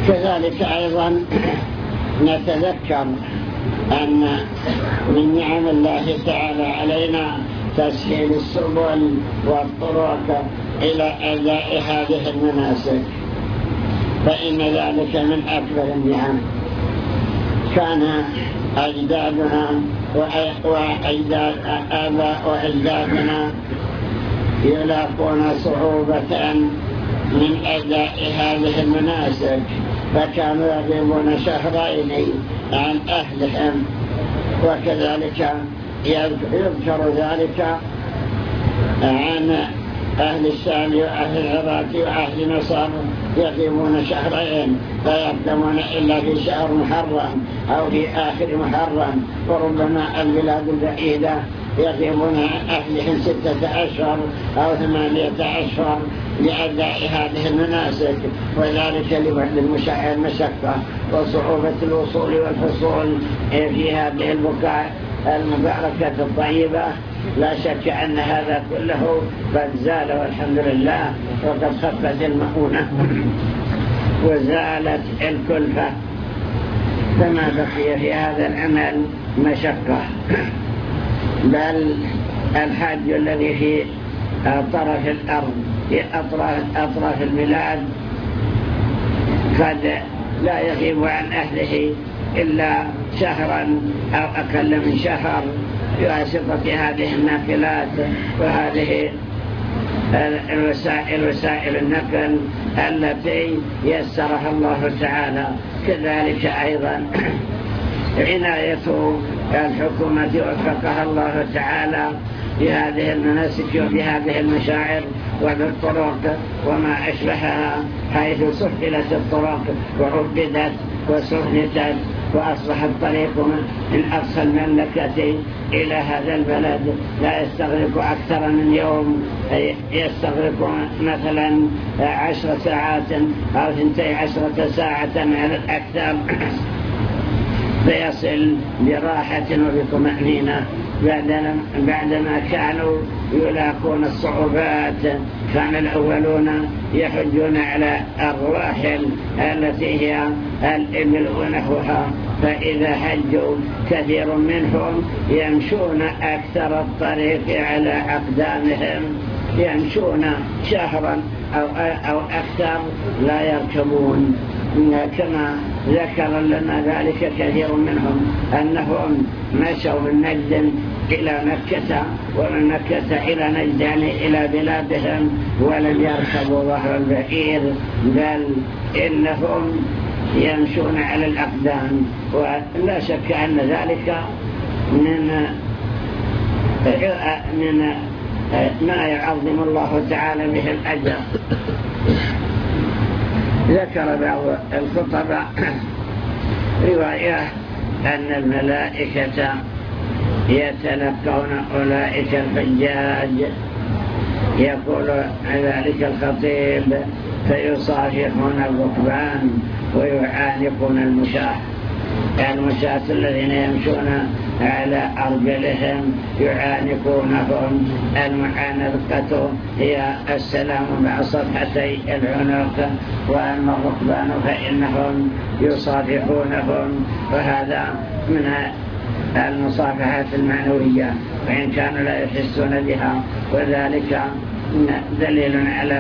كذلك أيضا نتذكر أن من نعم الله تعالى علينا تسهيل السبل والطرق إلى أداء هذه المناسك، فإن ذلك من أكبر النعم. كان أجدادنا وأجدادنا يلاقون صعوبة من أداء هذه المناسك، فكانوا يغيبون شهرين عن أهلهم. وكذلك يذكر ذلك عن أهل الشام وأهل العراق وأهل مصر، يغيبون شهرين لا يقدمون إلا في شهر محرم أو في آخر محرم، وربما البلاد البعيدة يغيبون عن أهلهم 6 أشهر أو 8 أشهر لأداء هذه المناسك، وذلك لبعد المشقة وصعوبة الوصول والحصول في هذه البقاع المباركة الطيبة. لا شك أن هذا كله قد زال والحمد لله، وقد خفت المؤونة وزالت الكلفة، فما بقي في هذا العمل مشقة. بل الحاج الذي في طرف الأرض في أطراف البلاد قد لا يغيب عن أهله إلا شهرا أو أقل من شهر بواسطة هذه الناقلات وهذه وسائل النقل التي يسرها الله تعالى. كذلك أيضا عناية الحكومة وفقها الله تعالى بهذه المناسك وبهذه المشاعر وبالطرق وما أشبهها، حيث سهلت الطرق وعبدت وسهلت، وأصبح الطريق من أقصى المملكة إلى هذا البلد لا يستغرق أكثر من يوم، يستغرق مثلا 10 ساعات أو 12 ساعة على الأكثر، فيصل براحة وبطمأنينة. بعدما كانوا يلاقون الصعوبات، كان الأولون يحجون على الرواحل التي هي الإبل ونحوها، فإذا حجوا كثير منهم يمشون أكثر الطريق على أقدامهم، يمشون شهرا أو أكثر لا يركبون، كما ذكر لنا ذلك كثير منهم أنهم مشوا من نجد إلى مكة ومن مكة إلى نجدان إلى بلادهم ولم يركبوا ظهر البعير، بل إنهم يمشون على الأقدام. ولا شك أن ذلك من ما يعظم الله تعالى به الأجر. ذكر بعض الخطباء رواية أن الملائكة يتلقون أولئك الحجاج، يقول ذلك الخطيب، فيصافحون الركبان ويعانقون المشاة الذين يمشون على أرجلهم يعانقونهم. المعانقة هي السلام مع صفحتي العنق، وأما الركبان فإنهم يصافحونهم، وهذا من المصافحات المعنوية وإن كانوا لا يحسون بها، وذلك دليل على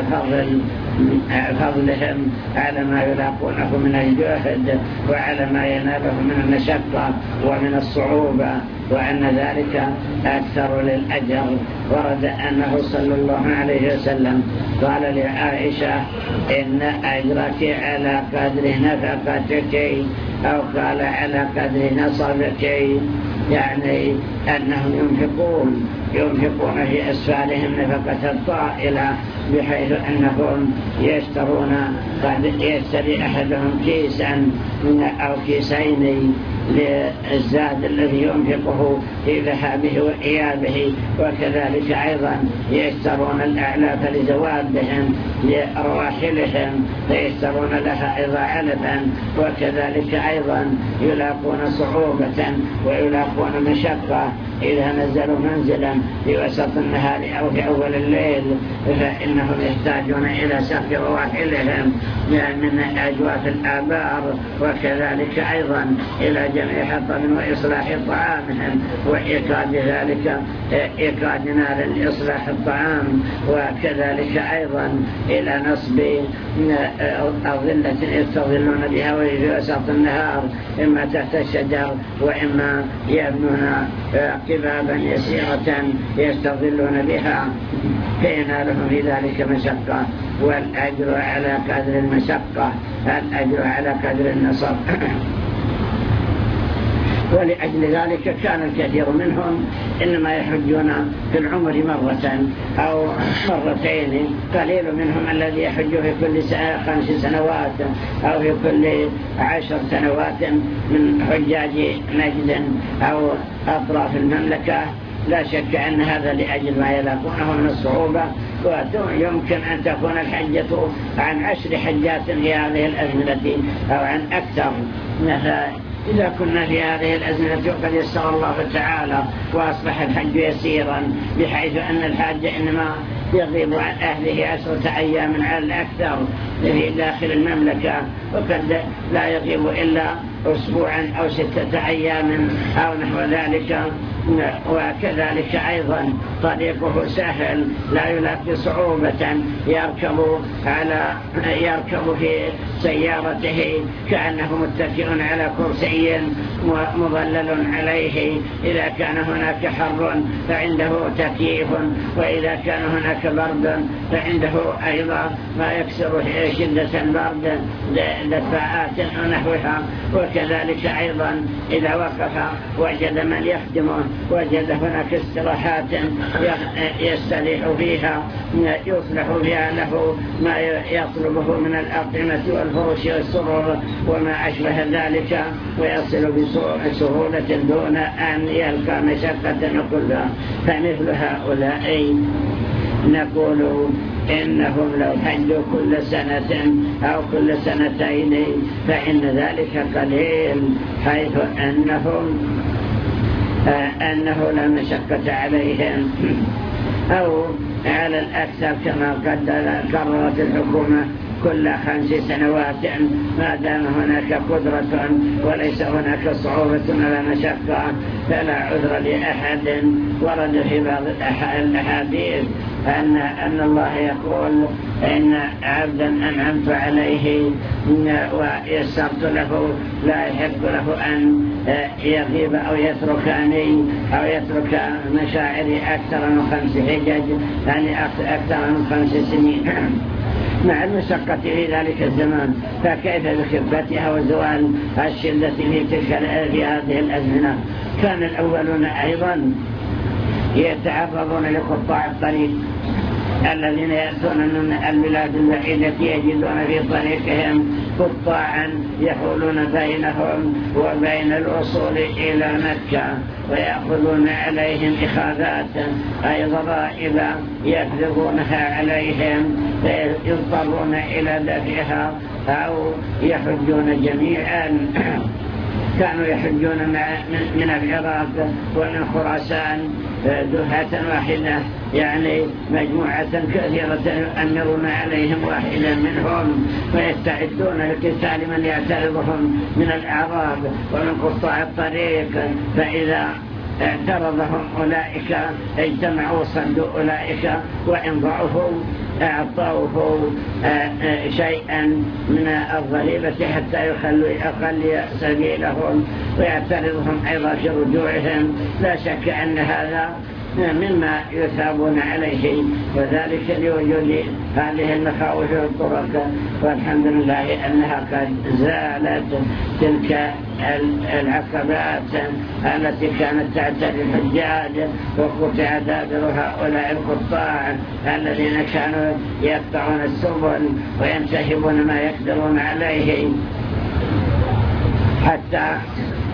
فضلهم على ما يلاقونه من الجهد وعلى ما يناله من المشقة ومن الصعوبة، وأن ذلك أكثر للأجر. ورد أنه صلى الله عليه وسلم قال لعائشة إن أجرك على قدر نفقتك، أو قال على قدر نصبك، يعني أنهم ينفقون في أسفارهم نفقة الطائلة، بحيث أنهم يشترون، قد يشتري أحدهم كيسا أو كيسين للزاد الذي ينفقه في ذهابه وإيابه. وكذلك أيضا يشترون الأعلاف لزوادهم لرواحلهم فيشترون لها أيضا علفا. وكذلك أيضا يلاقون صعوبة ويلاقون مشقة إذا نزلوا منزلا في وسط النهار أو في أول الليل فإنهم يحتاجون إلى سقي رواحلهم من أجواف الآبار. وكذلك أيضا إلى جمع حطب وإصلاح طعامهم وإيقاد ذلك إيقاد نار لإصلاح الطعام. وكذلك أيضا إلى نصب أظلة يستظلون بها في وسط النهار إما تحت الشجر وإما يبنون قبابا يسيرة يستظلون بها فينالهم في ذلك مشقة. والأجر على قدر المشقة، الأجر على قدر النصب. ولأجل ذلك كان الكثير منهم إنما يحجون في العمر مرة أو مرتين. قليل منهم الذي يحج في كل 5 سنوات أو في كل 10 سنوات من حجاج نجد أو أطراف المملكة. لا شك أن هذا لأجل ما يلاقونه من الصعوبة. ويمكن أن تكون الحجة عن 10 حجات في هذه الأزمنة أو عن أكثر. إذا كنا في هذه الأزمنة وقد يسر الله تعالى وأصبح الحج يسيرا بحيث أن الحاج إنما يغيب عن أهله 10 أيام على الأكثر في داخل المملكة وقد لا يغيب إلا أسبوعا أو 6 أيام أو نحو ذلك. وكذلك أيضا طريقه سهل لا يلاقي صعوبة يركب في سيارته كأنه متكئ على كرسي مظلل عليه. إذا كان هناك حر فعنده تكييف وإذا كان هناك برد فعنده أيضا ما يكسر شدة البرد دفاءات ونحوها. وكذلك أيضا إذا وقف وجد من يخدمه وجد هناك استراحات يستريح فيها يصلح فيها له ما يطلبه من الأطعمة والفرش والسرور وما أشبه ذلك ويصل بسهولة دون أن يلقى مشقة كلها. فمثل هؤلاء نقول إنهم لو حجوا كل سنة أو كل 2 فإن ذلك قليل حيث أنه لا مشقة عليهم أو على الأكثر كما قد قررت الحكومة كل 5 سنوات ما دام هناك قدرة وليس هناك صعوبة ولا مشقة فلا عذر لأحد. ورد في بعض الأحاديث أن الله يقول إن عبدا أنعمت عليه ويسرت له لا يحق له أن يغيب أو يتركني أو يترك مشاعري أكثر من 5 حجج يعني أكثر من 5 سنين مع المشقة في ذلك الزمان. فكيف بخفتها وزوال الشدة في هذه الأزمنة. كان الأولون أيضا يتعرضون لقطاع الطريق الذين يأتون من البلاد البعيدة يجدون في طريقهم قطاعا يحولون بينهم وبين الوصول إلى مكة ويأخذون عليهم إخاذات أي ضرائب يفرضونها عليهم فيضطرون إلى دفعها أو يحجون جميعا. كانوا يحجون من العراق ومن خراسان دفعة واحدة يعني مجموعة كثيرة يؤمرون عليهم واحدا منهم ويستعدون لقتال من يعترضهم من الأعراب ومن قطاع الطريق. فإذا اعترضهم أولئك اجتمعوا صدوا أولئك وإن ضعفوا أعطوه شيئا من الضريبة حتى يخلوا أقل سبيلهم ويعترضهم أيضا في رجوعهم. لا شك أن هذا مما يثابون عليه وذلك لوجود هذه المخاوف والطرق. والحمد لله أنها قد زالت تلك العقبات التي كانت تعتري الحجاج وقطع دابر هؤلاء القطاع الذين كانوا يقطعون السبل وينتهبون ما يقدرون عليه حتى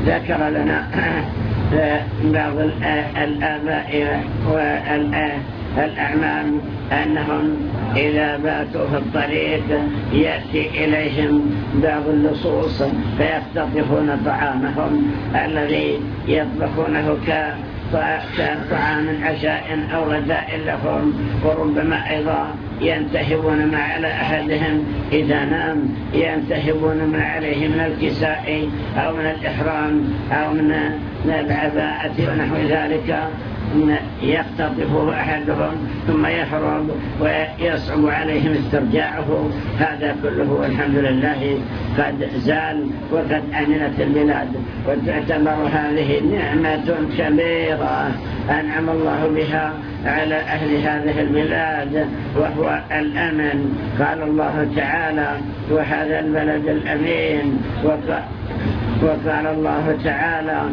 ذكر لنا بعض الآباء والأعمام أنهم إذا باتوا في الطريق يأتي إليهم بعض اللصوص فيختطفون طعامهم الذي يطبخونه كطعام عشاء أو غداء لهم، وربما أيضا ينتهبون ما على أحدهم إذا نام، ينتهبون ما عليه من الكساء أو من الإحرام أو من العباءة ونحو ذلك، يختطفه أحدهم ثم يهرب ويصعب عليهم استرجاعه. هذا كله والحمد لله قد زال وقد أمنت البلاد، وتعتبر هذه نعمة كبيرة أنعم الله بها على أهل هذه البلاد، وهو الأمن. قال الله تعالى: وهذا البلد الأمين. وقال الله تعالى: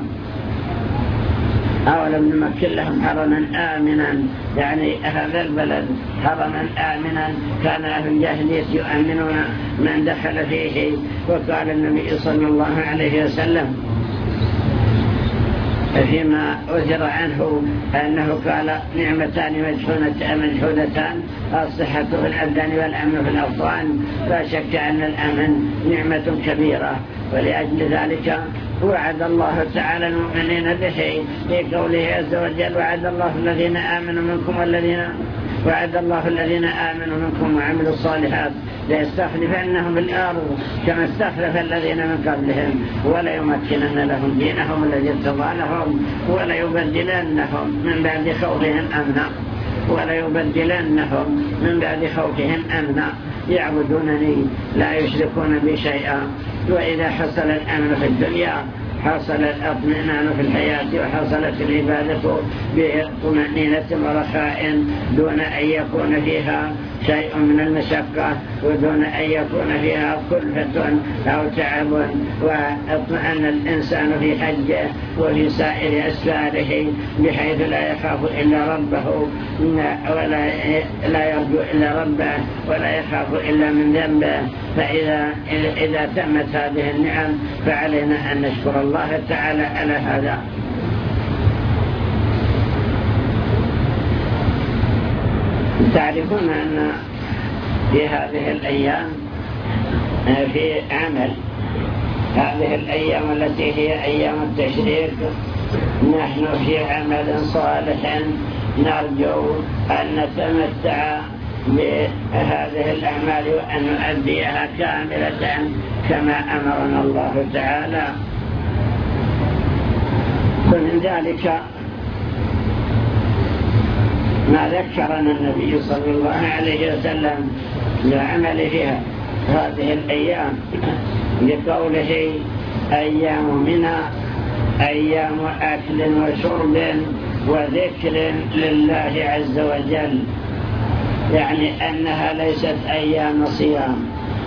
أولم نمكن لهم حرما آمنا، يعني هذا البلد حرما آمنا كان أهل الجاهلية يؤمنون من دخل فيه. وقال النبي صلى الله عليه وسلم فيما أثر عنه أنه قال: نعمتان مجحودتان، الصحة في الأبدان والأمن في الأوطان. لا شك أن الأمن نعمة كبيرة، ولأجل ذلك وعد الله تعالى المؤمنين به في قوله عز وجل: وعد الله الذين آمنوا منكم وعملوا الصالحات ليستخلفنهم في الأرض كما استخلف الذين من قبلهم وليمكنن لهم دينهم الذي ارتضى لهم وليبدلنهم من بعد خوفهم أمنا يعبدونني لا يشركون بي شيئا. وإذا حصل الأمن في الدنيا حصل الاطمئنان في الحياة، وحصلت العبادة بطمأنينة ورخاء دون أن يكون فيها شيء من المشقة ودون أن يكون فيها كلفة أو تعب، واطمأن الإنسان في حجه وفي سائر أسفاره بحيث لا يخاف إلا ربه ولا يرجو إلا ربه ولا يخاف إلا من ذنبه. فإذا تمت هذه النعم فعلينا أن نشكر الله تعالى على هذا. تعرفون أن في هذه الأيام في عمل، هذه الأيام التي هي أيام التشريق نحن في عمل صالح نرجو أن نتمتع بهذه الأعمال وأن نؤديها كاملة كما أمرنا الله تعالى. ومن ذلك ما ذكرنا النبي صلى الله عليه وسلم لعمل فيها هذه الأيام بقوله: أيام منى أيام أكل وشرب وذكر لله عز وجل، يعني أنها ليست أيام صيام،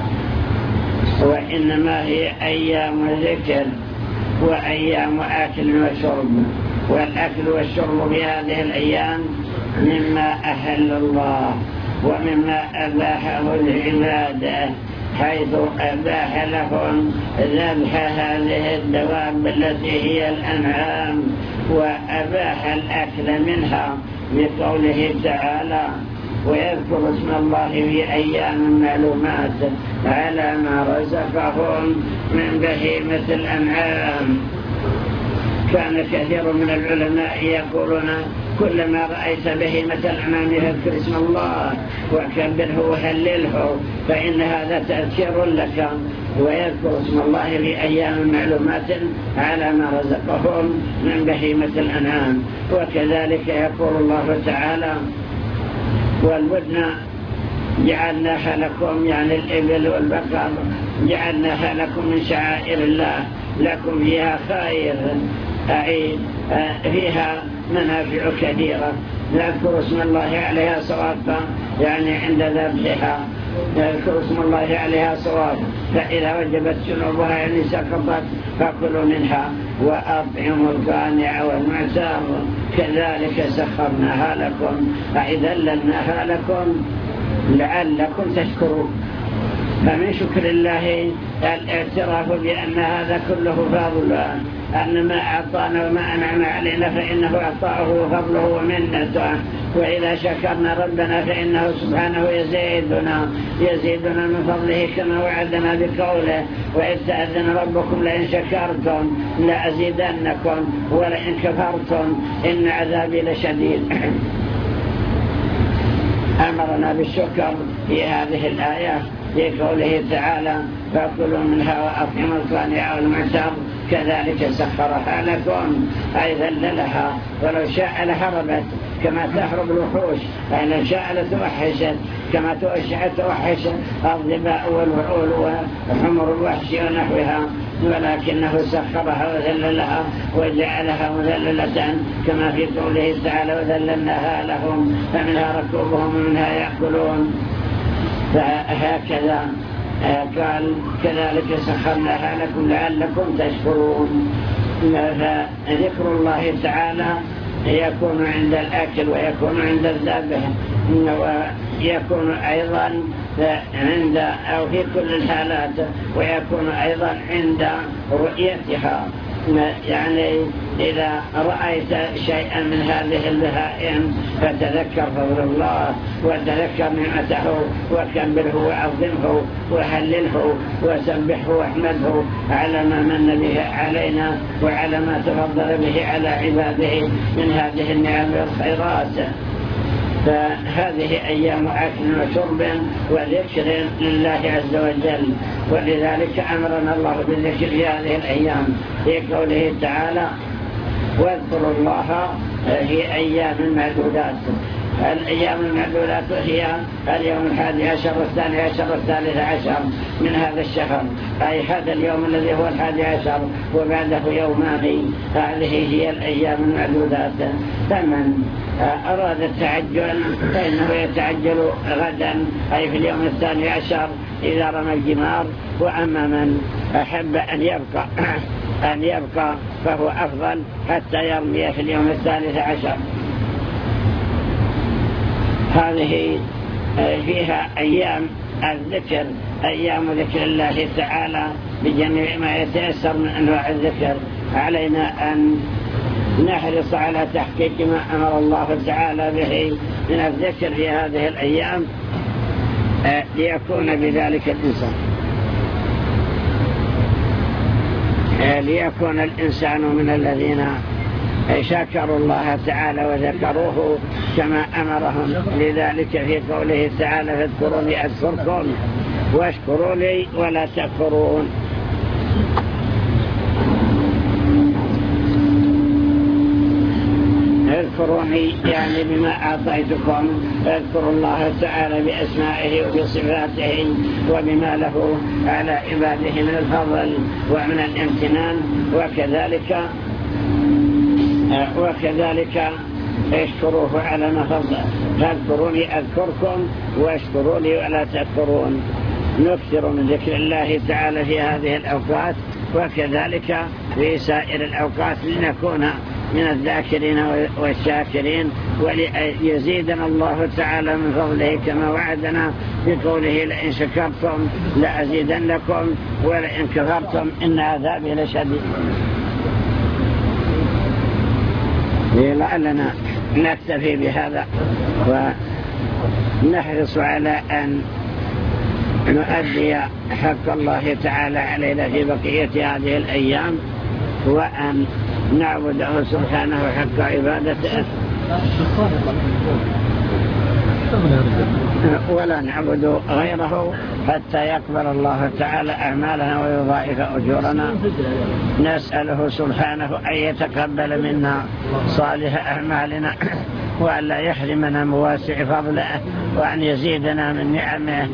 وإنما هي أيام ذكر وأيام أكل وشرب. والأكل والشرب في هذه الأيام مما أحل الله ومما أباحه العباد، حيث أباح لهم ذبح هذه الدواب التي هي الأنعام، وأباح الأكل منها بقوله تعالى: ويذكر اسم الله في أيام معلومات على ما رزقهم من بهيمة الأنعام. كان كثير من العلماء يقولون: كلما رأيت بهيمة الأنعام فاذكر اسم الله وكبره وهلله، فإن هذا تذكير لك. ويذكر اسم الله في أيام معلومات على ما رزقهم من بهيمة الأنعام. وكذلك يقول الله تعالى: والبدن جعلناها لكم، يعني الإبل والبقر جعلناها لكم من شعائر الله لكم فيها خير، أي فيها منافع كثيرة. نذكر اسم الله عليها صوابا، يعني عند ذبحها نذكر اسم الله عليها صوابا، فإذا وجبت جنوبها يعني سقطت فكلوا منها وأطعموا القانع والمعتر كذلك سخرناها لكم أي ذللناها لكم لعلكم تشكرون. فمن شكر الله الاعتراف بأن هذا كله فضل، أن ما أعطانا وما أنعم علينا فإنه عطاؤه وفضله ومنته، وإذا شكرنا ربنا فإنه سبحانه يزيدنا من فضله كما وعدنا بقوله: وإذ تأذن ربكم لئن شكرتم لأزيدنكم ولئن كفرتم إن عذابي لشديد. أمرنا بالشكر في هذه الآية في قوله تعالى: فكلوا منها وأطعموا القانع والمعتر كذلك سخرها لكم، أي ذللها، ولو شاء لهربت كما تهرب الوحوش، أي لو شاء لتوحشت كما توحش الظباء والوحول وحمر الوحش ونحوها، ولكنه سخرها وذللها وجعلها مذللة كما في قوله تعالى: وذللناها لهم فمنها ركوبهم ومنها يأكلون. فهكذا قال: كذلك سخرناها لكم لعلكم تشكرون. فذكر الله تعالى يكون عند الأكل ويكون عند الذبح ويكون أيضا عند أو في كل الحالات، ويكون أيضا عند رؤيتها. يعني إذا رأيت شيئا من هذه البهائم فتذكر فضل الله وتذكر نعمته وكبره وعظمه وهلله وسبحه واحمده على ما من به علينا وعلى ما تفضل به على عباده من هذه النعم والخيرات. فهذه أيام أكل وشرب وذكر لله عز وجل، ولذلك أمرنا الله بالذكر في هذه الأيام في قوله تعالى: واذكروا الله في أيام معدودات. الأيام المعدودات هي اليوم 11 والثاني والثالث عشر من هذا الشهر، أي هذا اليوم الذي هو 11 وبعده يومان، هذه هي الأيام المعدودات. فمن أراد التعجل فإنه يتعجل غدا، أي في اليوم 12 إذا رمى الجمار. وأما من أحب أن يبقى فهو أفضل حتى يرمي في اليوم 13. هذه فيها أيام الذكر، أيام ذكر الله تعالى بجميع ما يتيسر من أنواع الذكر. علينا أن نحرص على تحقيق ما أمر الله تعالى به من الذكر في هذه الأيام ليكون بذلك الإنسان ليكون الإنسان من الذين شكروا الله تعالى وذكروه كما أمرهم. لذلك في قوله تعالى: فاذكروني أذكركم واشكروا لي ولا تكفرون. اذكروني يعني بما أعطيتكم، اذكروا الله تعالى بأسمائه وبصفاته وبما له على عباده من الفضل ومن الامتنان، وكذلك اشكروه على ما فضل. فاذكروني أذكركم واشكروا لي ولا تكفرون. نكثر من ذكر الله تعالى في هذه الأوقات وكذلك في سائر الأوقات لنكون من الذاكرين والشاكرين، وليزيدنا الله تعالى من فضله كما وعدنا بقوله: لئن شكرتم لأزيدنكم ولئن كفرتم إن عذابي لشديد. لعلنا نكتفي بهذا ونحرص على أن نؤدي حق الله تعالى علينا في بقية هذه الأيام، وأن نعبده سبحانه حق عبادته ولا نعبد غيره حتى يقبل الله تعالى أعمالنا ويضاعف أجورنا. نسأله سبحانه أن يتقبل منا صالح أعمالنا وأن لا يحرمنا مواسع فضله وأن يزيدنا من نعمه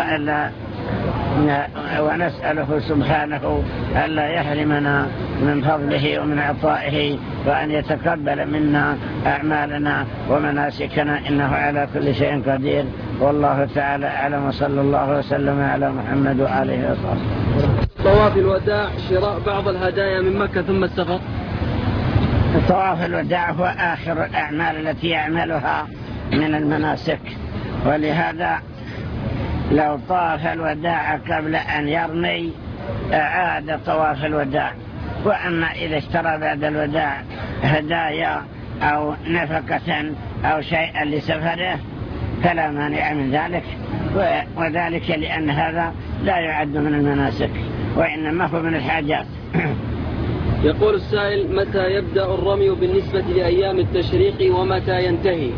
ونسأله سبحانه أن لا يحرمنا من فضله ومن عطائه وأن يتقبل منا أعمالنا ومناسكنا إنه على كل شيء قدير. والله تعالى أعلم، وصلى الله وسلم على محمد وآله وصحبه. طواف الوداع شراء بعض الهدايا من مكة ثم السفر. طواف الوداع هو آخر الأعمال التي يعملها من المناسك، ولهذا لو طاف الوداع قبل أن يرمي أعاد طواف الوداع. وأما إذا اشترى بعد الوداع هدايا أو نفقة أو شيئا لسفره فلا مانع من ذلك، وذلك لأن هذا لا يعد من المناسك وإنما هو من الحاجات. يقول السائل: متى يبدأ الرمي بالنسبة لأيام التشريق ومتى ينتهي؟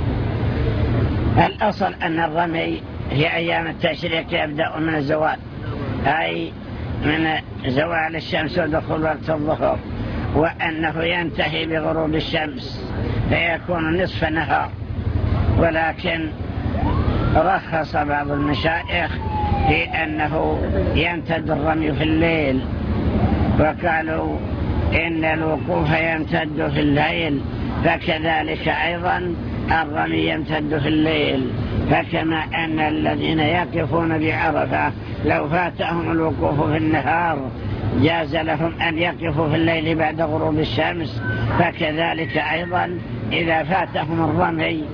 الأصل أن الرمي في أيام التشريق يبدأ من الزوال، أي من زوال الشمس ودخول وقت الظهر، وأنه ينتهي بغروب الشمس فيكون نصف النهار. ولكن رخص بعض المشايخ في أنه يمتد الرمي في الليل، وقالوا إن الوقوف يمتد في الليل، فكذلك أيضا الرمي يمتد في الليل. فكما أن الذين يقفون بعرفة لو فاتهم الوقوف في النهار جاز لهم أن يقفوا في الليل بعد غروب الشمس، فكذلك أيضا إذا فاتهم الرمي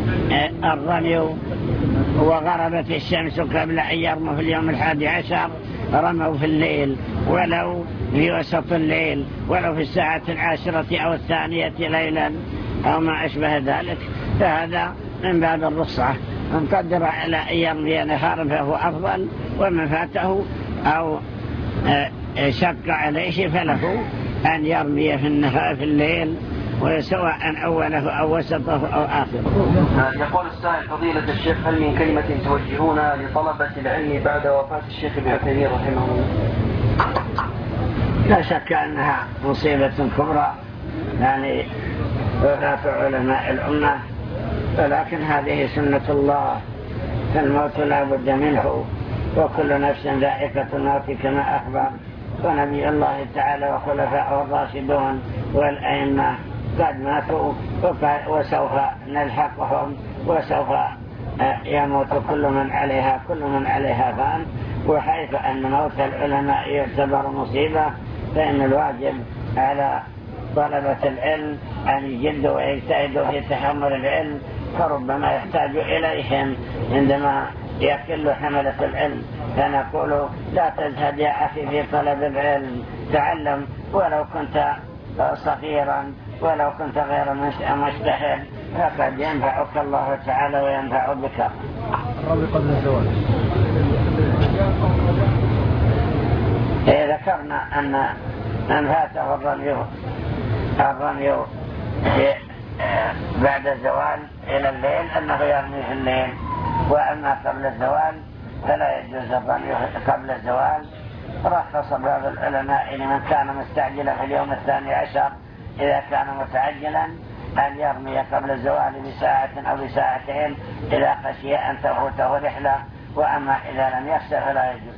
وغربت الشمس قبل أن يرموا في اليوم 11 رموا في الليل، ولو في وسط الليل، ولو في الساعة 10 أو 2 ليلا أو ما أشبه ذلك، فهذا من باب الرخصة. من قدر على أن يرمي نهارا فهو أفضل، ومن فاته أو شق عليه فله أن يرمي في النهار في الليل، وسواء أوله أو وسطه أو آخره. يقول السائل: فضيلة الشيخ، هل من كلمة توجهونها لطلبة العلم بعد وفاة الشيخ ابن عثيمين رحمه الله؟ لا شك أنها مصيبة كبرى، يعني وفاة علماء الأمة، ولكن هذه سنة الله، فالموت لا بد منه، وكل نفس ذائقة الموت كما أخبر. ونبي الله تعالى وخلفاء الراشدون والأئمة قد ماتوا وسوف نلحقهم، وسوف يموت كل من عليها فان. وحيث أن موت العلماء يعتبر مصيبة، فإن الواجب على طلبة العلم أن يجدوا ويجتهدوا في تحمل العلم، فربما يحتاج إليهم عندما يقل حملة العلم. فنقول: لا تزهد يا أخي في طلب العلم، تعلم ولو كنت صغيرا، ولو كنت غير مجتهد، فقد ينفعك الله تعالى وينفع بك. الرمي قبل الزواج. ذكرنا أن من فاته الرمي بعد الزوال إلى الليل أنه يرمي في الليل، وأما قبل الزوال فلا يجوز الرمي قبل الزوال. رخص بعض العلماء لمن كان مستعجلا في اليوم 12 إذا كان متعجلا أن يرمي قبل الزوال بساعة أو بساعتين إذا خشي أن تفوته رحلة، وأما إذا لم يخشى فلا يجوز.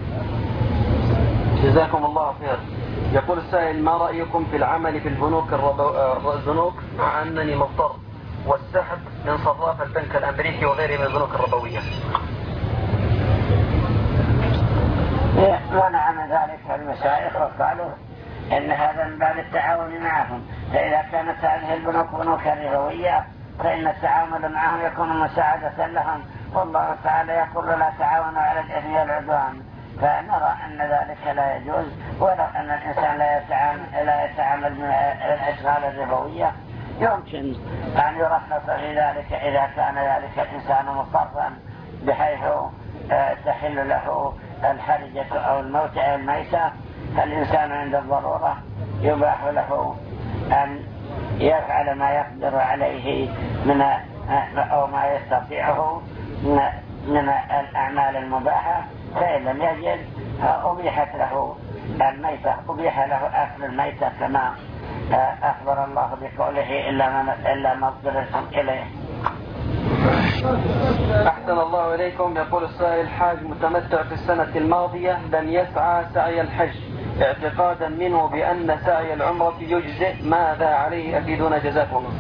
جزاكم الله خير. يقول السائل: ما رأيكم في العمل في البنوك مع أنني مضطر، والسحب من صراف البنك الأمريكي وغيره من البنوك الربوية؟ منع من ذلك المشايخ وقالوا إن هذا من باب التعاون معهم، فإذا كانت هذه البنوك بنوكا ربوية فإن التعامل معهم يكون مساعدة لهم، والله تعالى يقول: لا تعاونوا على الإثم والعدوان. فنرى أن ذلك لا يجوز، ولو أن الإنسان لا يتعامل مع الأشغال الربوية يمكن أن يرخص في ذلك إذا كان ذلك الإنسان مضطرا بحيث تحل له الحرجة أو الموت أو الميتة. فالإنسان عند الضرورة يباح له أن يفعل ما يقدر عليه أو ما يستطيعه من الأعمال المباحة، فإن لم يجد أبيحت له الميتة، أبيح له أكل الميتة كما أخبر الله بقوله: إلا ما اضطررتم إليه. أحسن الله إليكم. يقول السائل: حاج متمتع في السنة الماضية لم يسعى سعي الحج اعتقادا منه بأن سعي العمرة يجزئ، ماذا عليه؟ أفيدونا جزاكم الله.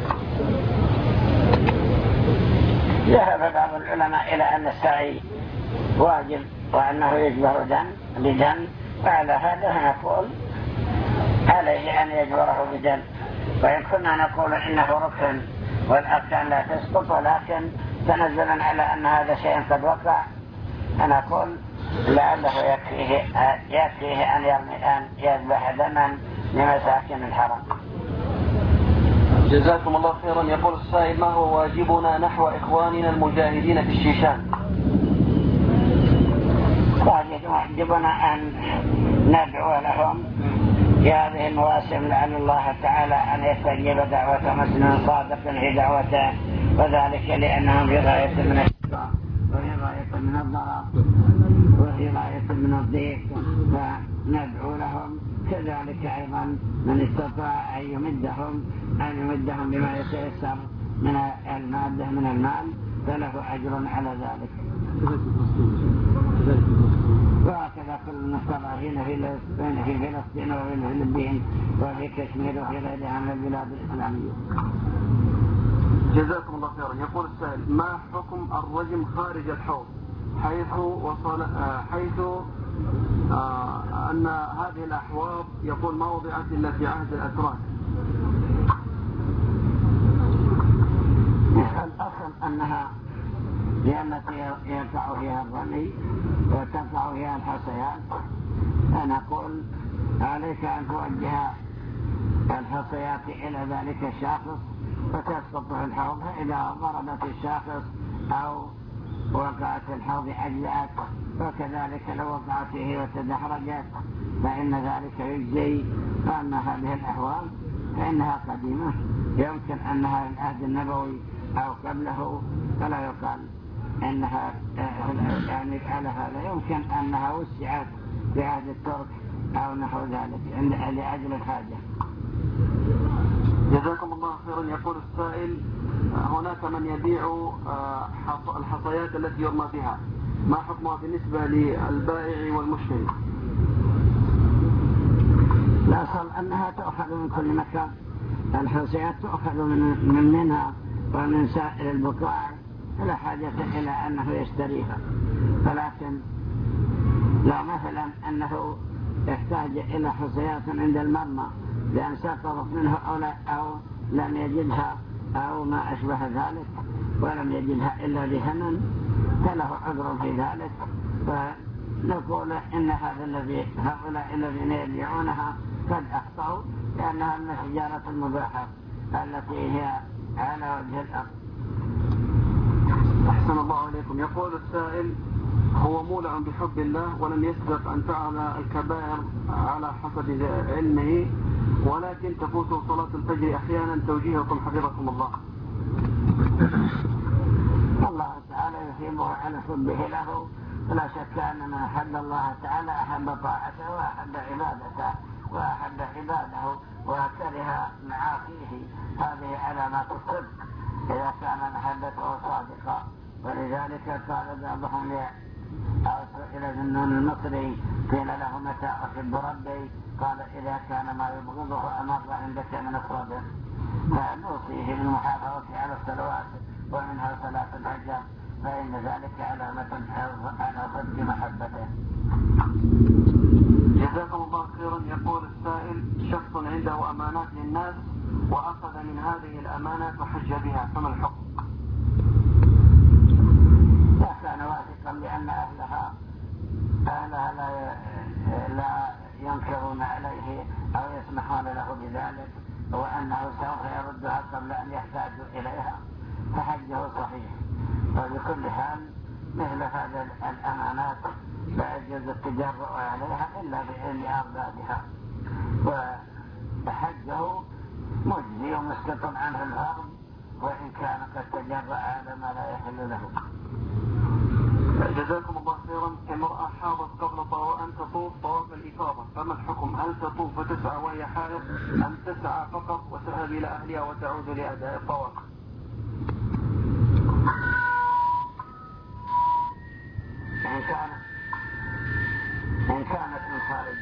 ذهب بعض العلماء إلى أن السعي واجب وأنه يجبر بدم، وعلى هذا نقول عليه أن يجبره بدم. وإن كنا نقول إنه ركن والأركان لا تسقط، ولكن تنزلا على أن هذا شيء قد وقع أنا أقول لعله يكفيه أن يذبح دما لمساكن الحرم. جزاكم الله خيرا. يقول السائل: ما هو واجبنا نحو إخواننا المجاهدين في الشيشان؟ واجبنا أن ندعو لهم في هذه المواسم لعل الله تعالى أن يستجيب دعوة مسلم صادق في دعوته، وذلك لأنهم في غاية من الشقاء وفي غاية من الضرر وفي غاية من الضيق، فندعو لهم. كذلك أيضا من استطاع أن يمدهم بما يتيسر من المادة من المال فله أجر على ذلك. وهكذا كل المستضعفين في فلسطين وفي الفلبين وفي كشمير وفي غيرها من البلاد الإسلامية. جزاكم الله خيرا. يقول السائل: ما حكم الرجم خارج الحوض حيث أن هذه الأحواض يقول ما وضعت إلا في عهد الأتراك؟ الأصل أنها التي يقع فيها الرمي وتقع فيها الحصيات، أنا أقول عليك أن توجه الحصيات إلى ذلك الشخص وتسقط في الحوض، فإذا ضربت الشخص أو وقعت الحوض أجزأت، وكذلك لو وقعت فيه وتدحرجت فإن ذلك يجزي. فأما هذه الأحوال فإنها قديمة يمكن أنها من العهد النبوي أو قبله، فلا يقال أنها يعني على هذا، يمكن أنها وسعت في عهد الترك أو نحو ذلك لأجل الحاجة. جزاكم الله خيرا. يقول السائل: هناك من يبيع الحصيات التي يرمى بها، ما حكمها بالنسبة للبائع والمشتري؟ الأصل أنها تؤخذ من كل مكان، الحصيات تؤخذ منها ومن سائر البقاع، فلا حاجة إلى أنه يشتريها. ولكن لا مثلا أنه يحتاج إلى حصيات عند المرمى لأن سقطت منه أو لم يجدها أو ما أشبه ذلك ولم يجدها إلا بهمن، فله عذر في ذلك. فنقول إن هؤلاء الذين يبيعونها قد أخطأوا، لأنها من التجارة المباحة التي هي على وجه الأرض. أحسن الله عليكم. يقول السائل: هو مولع بحب الله ولم يسبق أن فعل الكبائر على حسب علمه، ولكن تفوت صلاة الفجر أحيانا، توجيهكم حفظكم الله. الله تعالى يثيبه على حبه له، ولا شك أن من أحب الله تعالى أحب طاعته وأحب عبادته وأحب عباده وكره معاصيه. هذه علامات الصدق إذا كان محبته صادقة. ولذلك قال بعضهم إلى ذنون المصري قيل له متى أحب ربي؟ قال إذا كان ما يبغضه أمر عندك من الصبر. فنوصيه بالمحافظة على الصلوات ومنها صلاة الفجر، فإن ذلك علامة على صدق محبته. جزاكم الله خيرا. يقول السائل: شخص عنده أمانات للناس وأخذ من هذه الأمانات وحج بها، فما الحكم؟ إذا كان واثقا بأن أهلها لا ينكرون عليه أو يسمحون له بذلك وأنه سوف يردها قبل أن يحتاجوا إليها فحجه صحيح. وبكل حال مثل هذه الأمانات لا يجوز التجرؤ عليها إلا بإذن أربابها، وحجه مجزي ومسقط عنه الغرب وإن كان قد تجرأ على ما لا يحل له. جزاكم الله خيرا. امرأة حاضت قبل أن تطوف طواف الإفاضة، فما الحكم؟ هل تطوف وتسعى وهي حائض أم تسعى فقط وتذهب إلى أهلها وتعود لأداء الطواف؟ إن كانت من خارج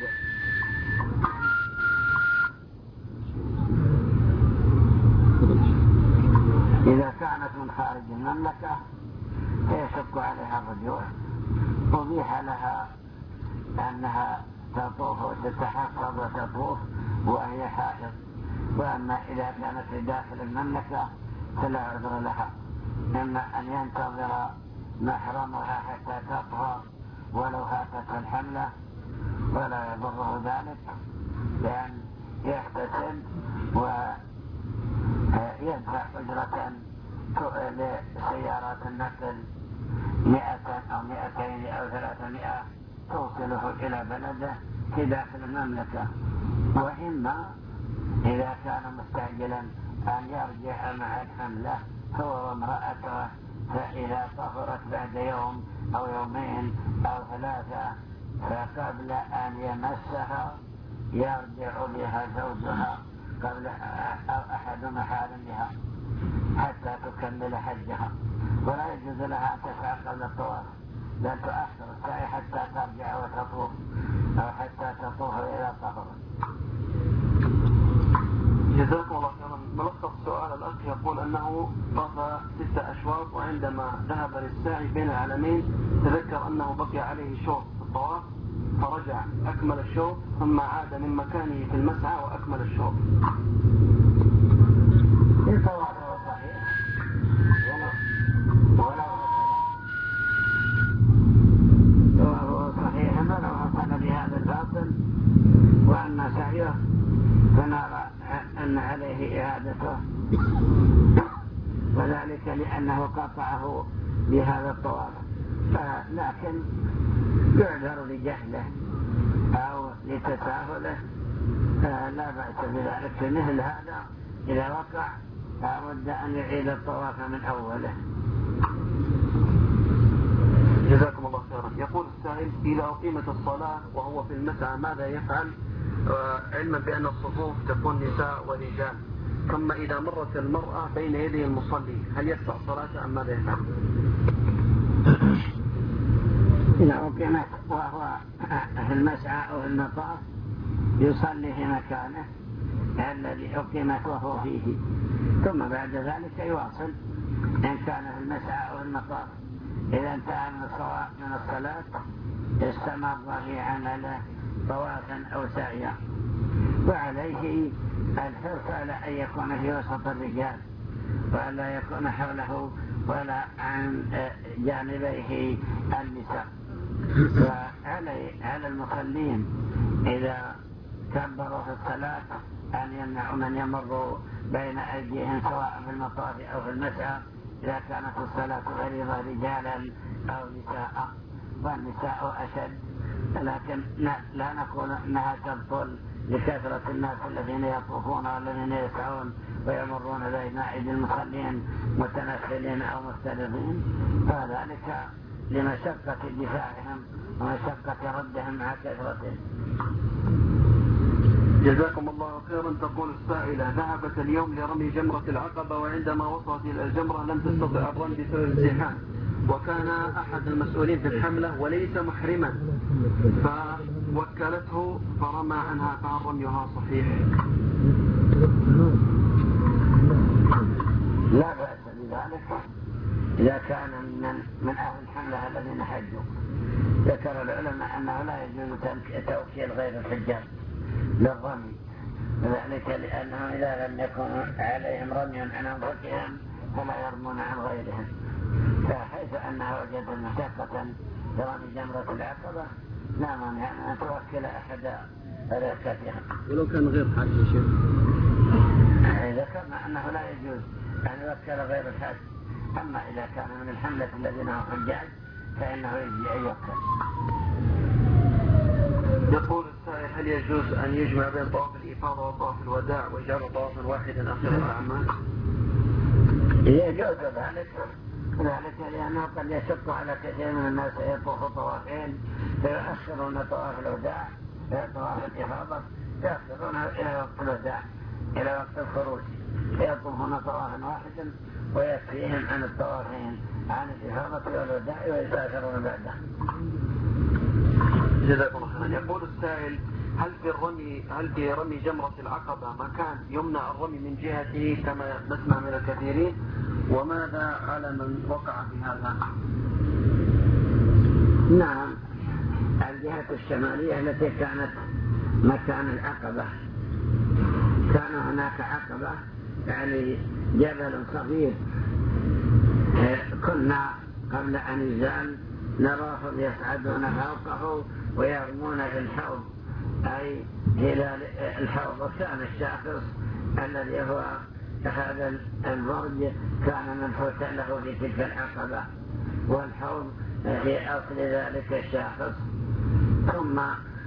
إذا كانت من خارج المملكة يشق عليها الرجوع، أبيح لها أنها تطوف وتتحفظ وتطوف وهي حائض. وأما إذا كانت في داخل المملكة فلا عذر لها، إما أن ينتظر محرمها حتى تطهر ولو فاتت الحملة، ولا يضره ذلك، لأن يغتسل ويدفع أجرة لسيارات النقل 100 أو 200 أو 300 توصله إلى بلده في داخل المملكة. وإما إذا كان مستعجلا أن يرجع مع الحملة هو وامرأته، فإذا طهرت بعد يوم أو يومين أو 3 فقبل أن يمسها يرجع بها زوجها قبل أو أحد محارمها حتى تكمل حجها، ولا يجوز لها أن تسعى قبل الطواف، بل تؤخر السعي حتى ترجع وتطوف أو حتى تطوف إلى طهر. جزاكم الله خيرا. ملخص سؤال الأخ يقول أنه طاف 6 أشواط، وعندما ذهب للسعي بين العلمين تذكر أنه بقي عليه شوط في الطواف، فرجع أكمل الشوط ثم عاد من مكانه في المسعى وأكمل الشوط. طوافه صحيح ولو حصل بهذا الباطل وأن سعيه فنرى أن عليه إعادته، وذلك لأنه قطعه بهذا الطواف، لكن يعذر لجهله أو لتساهله، لا بأس بذلك. في مثل هذا إذا وقع لابد أن يعيد الطواف من أوله. جزاكم الله خيرا. يقول السائل: إذا أقيمت الصلاة وهو في المسعى ماذا يفعل؟ علما بأن الصفوف تكون نساء ورجال، ثم إذا مرت المرأة بين يدي المصلي هل يقطع صلاته أم ماذا يفعل؟ إذا أقيمت وهو في المسعى أو المطاف يصلي في مكانه الذي أقيمت وهو فيه، ثم بعد ذلك يواصل إن كان في المسعى أو المطاف. إذا انتهى من الصلاة استمر في عمله طوافا أو سعيا، وعليه الحرص على أن يكون في وسط الرجال ولا يكون حوله ولا عن جانبيه النساء. وعلى المصلين إذا كبروا في الصلاة أن يمنعوا من يمر بين أيديهم سواء في المطاف أو في المسعى إذا كانت الصلاة غليظة رجالا أو نساء، والنساء أشد، لكن لا نقول أنها تبطل لكثرة الناس الذين يطوفون والذين يسعون ويمرون بين أيدي المصلين متنفلين أو مختلفين، فذلك لمشقة دفاعهم ومشقة ردهم مع كثرتهم. جزاكم الله خيرا. تقول السائلة: ذهبت اليوم لرمي جمرة العقبة، وعندما وصلت إلى الجمرة لم تستطع الرمي بسبب الزحام، وكان أحد المسؤولين في الحملة وليس محرما فوكلته فرمى عنها، فهل رميها صحيح؟ لا بأس بذلك إذا كان من أهل الحملة الذين حجوا. ذكر العلماء أنه لا يجوز توكيل غير الحجاج للرمي، ذلك لأنه إذا لم يكن عليهم رمي عن أنفسهم فلا يرمون عن غيرهم، فحيث أنه وجد مشقة لرمي جمرة العقبة لا مانع أن توكل أحد ركبتها. ولو كان غير حاج يا شيخ؟ ذكرنا أنه لا يجوز أن يوكل غير الحاج، أما إذا كان من الحملة الذين هم حجاج فإنه يجي أن يوكل. يقول السائل: هل يجوز أن يجمع بين طواف الإفاضة وطواف الوداع ويجعل طوافا واحدا آخر الأعمال؟ يجوز ذلك لأنه قد يشق على كثير من الناس يطوفوا طوافين فيؤخرون طواف الوداع طواف الإفاضة، يؤخرونه إلى وقت الوداع إلى وقت الخروج، فيطوفون طوافا واحدا ويكفيهم عن الطوافين عن الإفاضة والوداع ويسافرون بعده. جزاكم الله خيرا. يقول السائل: هل في رمي جمرة العقبة مكان يمنع الرمي من جهته كما نسمع من الكثيرين؟ وماذا على من وقع في هذا؟ نعم، الجهة الشمالية التي كانت مكان العقبة كان هناك عقبة يعني جبل صغير كنا قبل أن يزال نراهم يصعدون فوقه ويرمون في الحوض، أي إلى الحوض. وكان الشاخص الذي هو هذا البرج كان منحوتا له في تلك العقبة، والحوض في أصل ذلك الشاخص. ثم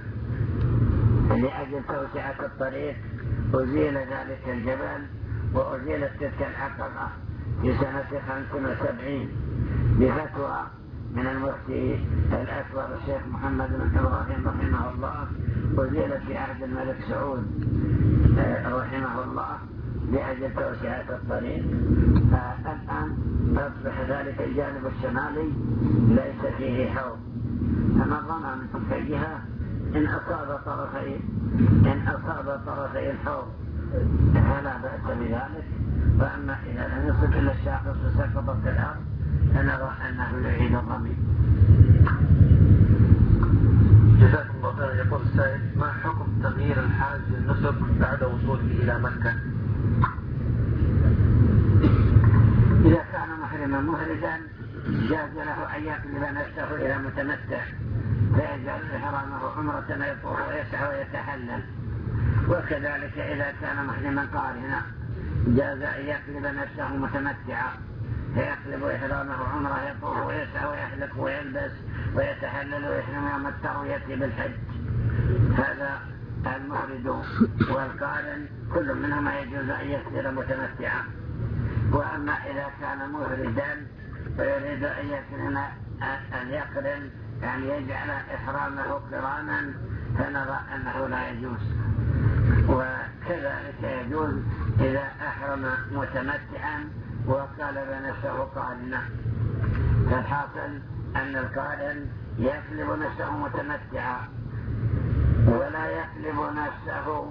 لأجل توسعة الطريق أزيل ذلك الجبل وأزيلت تلك العقبة في سنة 75 بفتوى من المفتي الأكبر الشيخ محمد بن إبراهيم رحمه الله، أزيلت في عهد الملك سعود رحمه الله لأجل توسعة الطريق. الآن أصبح ذلك الجانب الشمالي ليس فيه حوض، فمن رمى من تلك الجهة إن أصاب طرفي الحوض فلا بأس بذلك، وأما إذا لم يصب إلا الشاخص وسقطت في الأرض فنرى أنه يعيد الرمي. جزاكم الله خيرا. يقول السائل: ما حكم تغيير الحاج للنسك بعد وصوله إلى مكة؟ إذا كان محرما مهرجا جاز له أن يقلب نفسه إلى متمتع فيجعل إحرامه عمرة يطوف ويسعى ويتحلل. وكذلك إذا كان محرما قارنا جاز أن يقلب نفسه متمتعا فيقلب إحرامه عمرة يطوف ويسعى ويحلق ويلبس ويتحلل ويحرم يوم التروية بالحج. هذا المفرد والقارن كل منهما يجوز أن يصير متمتعا. وأما إذا كان مفردا ويريد أن يقرن يعني يجعل إحرامه قرانا فنرى أنه لا يجوز. وكذلك يجوز إذا أحرم متمتعا وقلب نفسه قارنا. فالحاصل أن القارن يقلب نفسه متمتعا ولا يقلب نفسه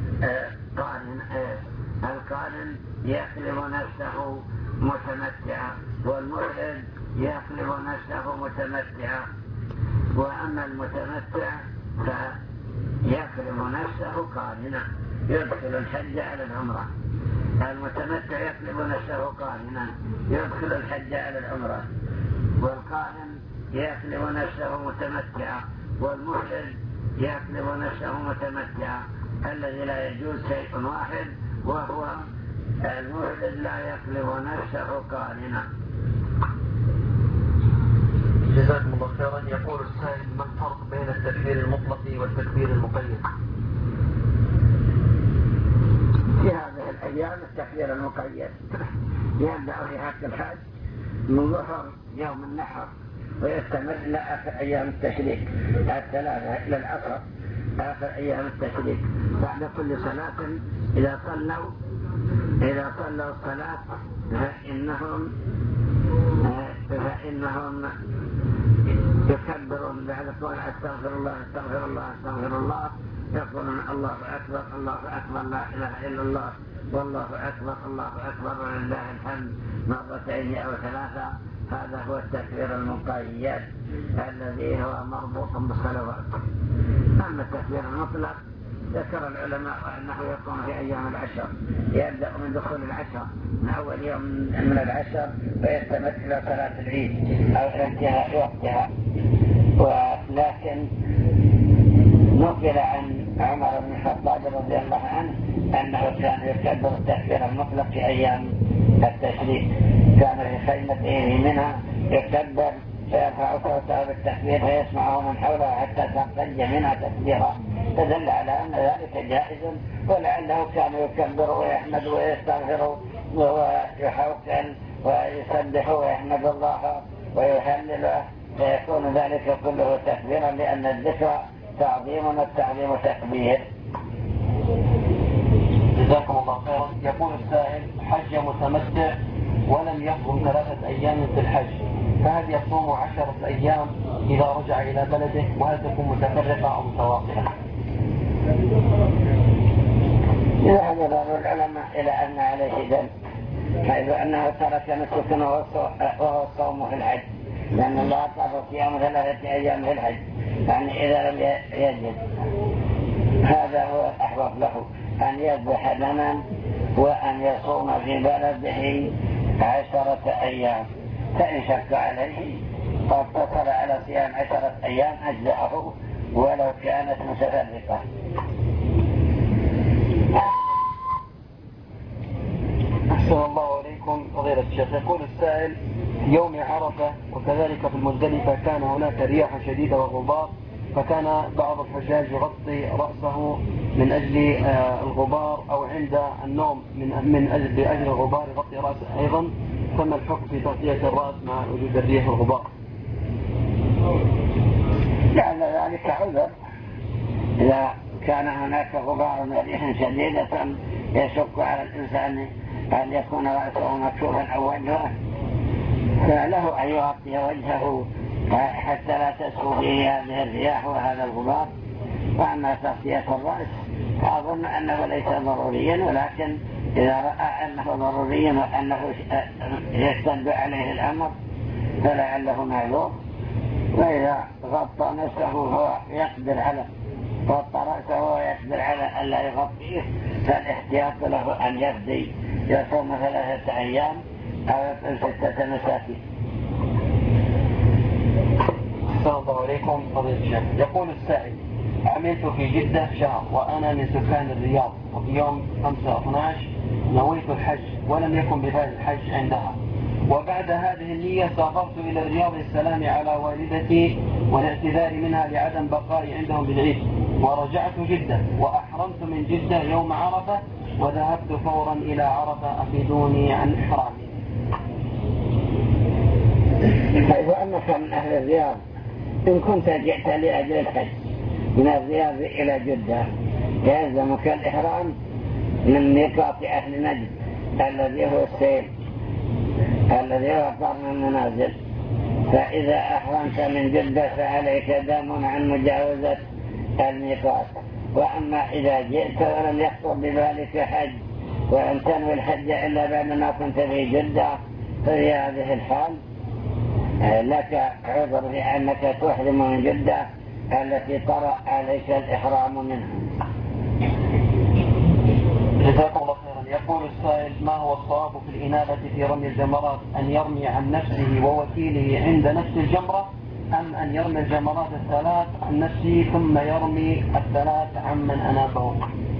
القارن يقلب نفسه متمتعا والمفرد يقلب نفسه متمتعا. وأما المتمتع فيقلب نفسه قارنا يدخل الحج على العمرة. المتمتع يقلب نفسه قارنا يدخل الحج على العمرة، والقارن يقلب نفسه متمتعا والمفرد يقلب نفسه متمتعا. الذي لا يجوز شيء واحد وهو المفرد لا يقلب نفسه قارنا. جزاكم الله خيرا. يقول السائل: ما الفرق بين التكبير المطلق والتكبير المقيد؟ في هذه الأيام التكبير المقيد يبدأ في حق الحج من ظهر يوم النحر ويستمر إلى آخر أيام التشريق الثلاثة إلى العصر آخر أيام التشريق. بعد كل صلاة إذا صلوا الصلاة فإنهم يكبرون بعد قول استغفر الله استغفر الله استغفر الله، يقولون الله أكبر الله أكبر لا إله إلا الله والله أكبر الله أكبر ولله الحمد مرتين أو ثلاثة. هذا هو التكبير المقيد الذي هو مربوط بالصلوات. أما التكبير المطلق ذكر العلماء أنه يكون في أيام العشر، يبدأ من دخول العشر من أول يوم من العشر ويستمر إلى صلاة العيد أو إلى انتهاء وقتها. ولكن نقل عن عمر بن الخطاب رضي الله عنه أنه كان يكبر التكبير المطلق في أيام التشريق، كان في خيمته منها يكبر فيرفع صوته بالتكبير فيسمعه من حوله حتى تنفج منها تكبيرا، فدل على أن ذلك جائز. ولعله كان يكبر ويحمد ويستغفر ويحوكل ويسبح ويحمد الله ويهلل، فيكون ذلك كله تكبيرا لأن الذكر تعظيم والتعظيم تكبير. جزاكم الله خيرا. يقول السائل: حج متمتع ولم يصوم 3 أيام في الحج، فهل يصوم 10 أيام إذا رجع إلى بلده، وهل تكون متفرقة أو متواصلة؟ ذهب بعض العلماء إلى أن عليه دم، حيث أنه ترك نسكا وهو الصوم في الحج، لأن الله طلب صيام 3 أيام في الحج، يعني إذا لم يجد هذا هو الأحوط له أن يذبح دما وأن يصوم في بلده 10 أيام. فإن شك عليه فاقتصر على صيام 10 أيام أجزأه ولو كانت متفرقة. أحسن الله إليكم فضيلة الشيخ. يقول السائل: في يوم عرفة وكذلك في المزدلفة كان هناك رياح شديدة وغبار، فكان بعض الحجاج يغطي رأسه من أجل الغبار، أو عند النوم من أجل الغبار يغطي رأسه أيضا، فما الحكم في تغطية الرأس مع وجود الريح والغبار؟ لعل ذلك عذر. إذا كان هناك غبار وريح شديدة يشق على الإنسان أن يكون رأسه مكشوفا أو وجهه، فله أن يغطي وجهه حتى لا تسكو فيه هذه الرياح وهذا الغبار. وأما تغطية الرأس فأظن أنه ليس ضروريا، ولكن إذا رأى أنه ضروريا وأنه يشتد عليه الأمر فلعله معذور. وإذا غطى نفسه هو يقدر على غطى رأسه ويقدر على ألا يغطيه فالاحتياط له أن يفدي يصوم 3 أيام أو يطعم 6 مساكين. السلام عليكم فضيلة الشيخ. يقول السائل: عملت في جدة شهر وأنا من سكان الرياض، وفي يوم 5/12 نويت الحج ولم يكن ببال الحج عندها، وبعد هذه النية سافرت إلى الرياض للسلام على والدتي والاعتذار منها لعدم بقائي عندهم بالعيد، ورجعت جدة وأحرمت من جدة يوم عرفة وذهبت فورا إلى عرفة، أفيدوني عن إحرامي. حيث أنك من أهل الرياض، إن كنت جئت لأجل الحج من الرياض إلى جدة يلزمك الإحرام من ميقات أهل نجد الذي هو السيل الذي هو قرن المنازل. فإذا أحرمت من جدة فعليك دم عن مجاوزة الميقات. وأما إذا جئت ولم يخطر بذلك حج ولم تنوي الحج إلا بعد ما كنت في جدة، ففي هذه الحال لك عذر لأنك تحرم من جدة التي طرأ عليك الإحرام منها. جزاكم الله خيرا. يقول السائل: ما هو الصواب في الإنابة في رمي الجمرات؟ أن يرمي عن نفسه ووكيله عند نفس الجمرة، أم أن يرمي الجمرات 3 عن نفسه ثم يرمي 3 عمن أنابه؟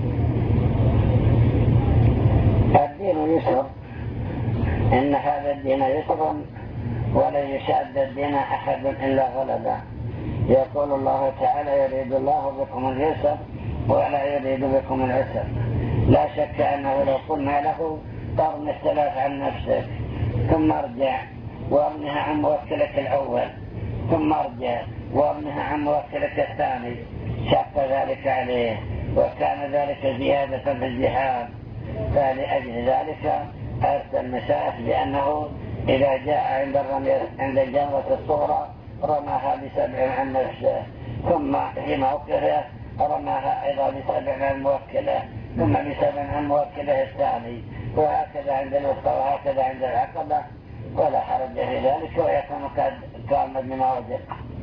الدين يسر، إن هذا الدين يسر ولن يشاد الدين أحد إلا غلبه. يقول الله تعالى: يريد الله بكم اليسر ولا يريد بكم العسر. لا شك أنه لو قلنا له ترمي 3 عن نفسك ثم ارجع وارمها عن موكلك الأول ثم ارجع وارمها عن موكلك الثاني شق ذلك عليه وكان ذلك زيادة في الجهاد. فلأجل ذلك أفتى المشايخ بأنه إذا جاء عند الجمرة الصغرى رماها ب7 عن نفسه، ثم في موقفه رماها أيضا ب7 عن موكله، ثم ب7 عن موكله الثاني، وهكذا عند الوسطى وهكذا عند العقبة، ولا حرج في ذلك ويكون كامل من وجه.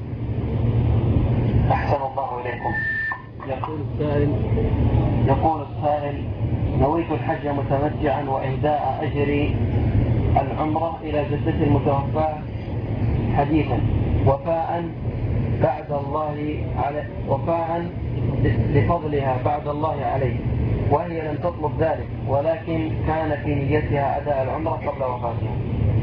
أحسن الله إليكم. يقول السائل: نويت الحج متمتعا وإهداء أجر العمرة إلى جدتي المتوفاة حديثا وفاء لفضلها بعد الله عليه، وهي لم تطلب ذلك ولكن كان في نيتها أداء العمرة قبل وفاتها.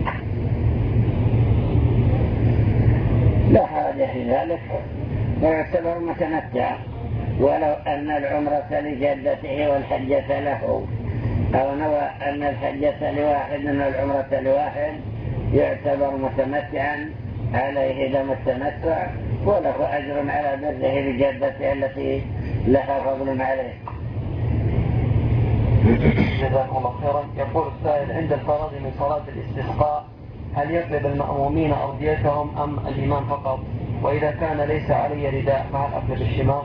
لا حرج في ذلك ويعتبر متمتع، ولو أن العمرة لجدته والحجة له، أو نوى أن الحجة لواحد والعمرة لواحد، يعتبر متمتعا عليه دم التمتع وله أجر على بره بجدته التي لها فضل عليه. جزاكم الله خيرا. يقول السائل: عند الفرض من صلاة الاستسقاء هل يقلب المأمومين أرضيتهم أم الإمام فقط؟ وإذا كان ليس علي رداء فهل أقلب الشمال؟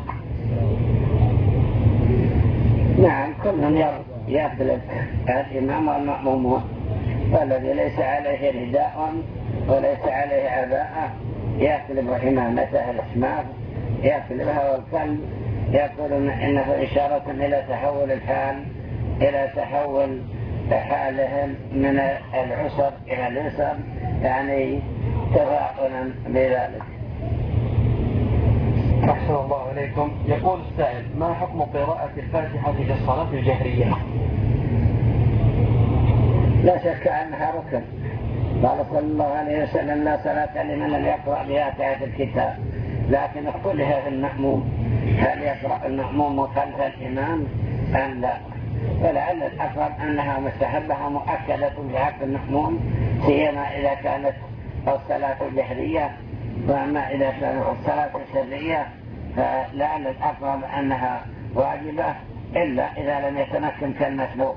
نعم، كل يقلب الإمام والمأمومون، والذي ليس عليه رداء وليس عليه عباءة يقلب إمامته الإسمار، يقلبها. والكل يقولون إنه إشارة إلى تحول الحال، إلى تحول حالهم من العسر إلى اليسر، يعني تفاؤلا بذلك. أحسن الله إليكم. يقول السائل: ما حكم قراءة الفاتحة في الصلاة الجهرية؟ لا شك أنها ركن. قال صلى الله عليه وسلم: لا صلاة لمن لم يقرأ بفاتحة الكتاب. لكن اختلف في المأموم، هل يقرأ المأموم خلف الإمام أم لا؟ فلعل الأقرب أنها مستحبة مؤكدة في حق المأموم، سيما إذا كانت الصلاة الجهرية. وأما إذا كانت الصلاة السرية فلعل الأقرب أنها واجبة، إلا إذا لم يتمكن كالمسلوك.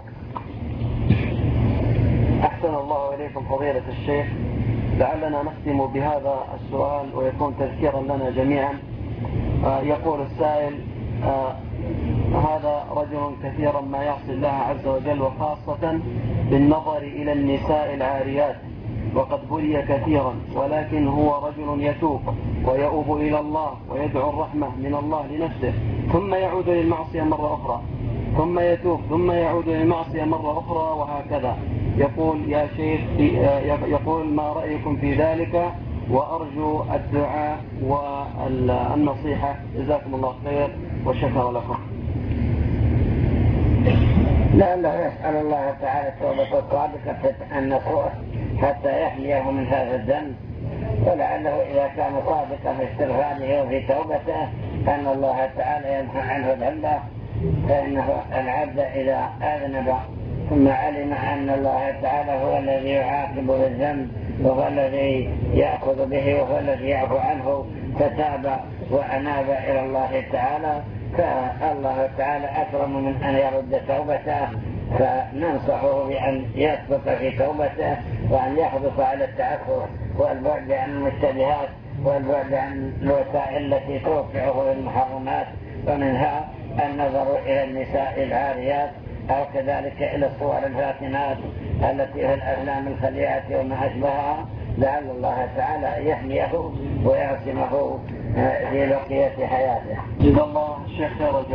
أحسن الله إليكم فضيلة الشيخ. لعلنا نختم بهذا السؤال ويكون تذكيرا لنا جميعا. يقول السائل: هذا رجل كثيرا ما يعصي الله عز وجل، وخاصة بالنظر إلى النساء العاريات، وقد بلي كثيرا، ولكن هو رجل يتوب ويؤوب إلى الله ويدعو الرحمة من الله لنفسه، ثم يعود للمعصية مرة أخرى، ثم يتوب ثم يعود للمعصية مرة أخرى، وهكذا. يقول: يا شيخ، يقول ما رأيكم في ذلك؟ وأرجو الدعاء والنصيحة. جزاكم الله خير وشكر لكم. لعله يسأل الله تعالى توبة الصادقة النصوح حتى يحميه من هذا الذنب، ولعله إذا كان صادقا في استغفاره وفي توبته أن الله تعالى يمحى عنه ذنبه. فإنه العبد إذا أذنب ثم علم أن الله تعالى هو الذي يعاقب بالذنب وهو الذي يأخذ به وهو الذي يعفو عنه، فتاب وأناب إلى الله تعالى، فالله تعالى أكرم من أن يرد توبته. فننصحه بأن يثبت في توبته وأن يحرص على التعفف والبعد عن المشتبهات والبعد عن الوسائل التي توقعه للمحرمات، ومنها النظر إلى النساء العاريات، أو كذلك إلى الصور الفاتنات التي في الأفلام الخليعة وما أشبهها. لعل الله تعالى يحميه ويعصمه في بقية حياته. جزا الله الشيخ خير.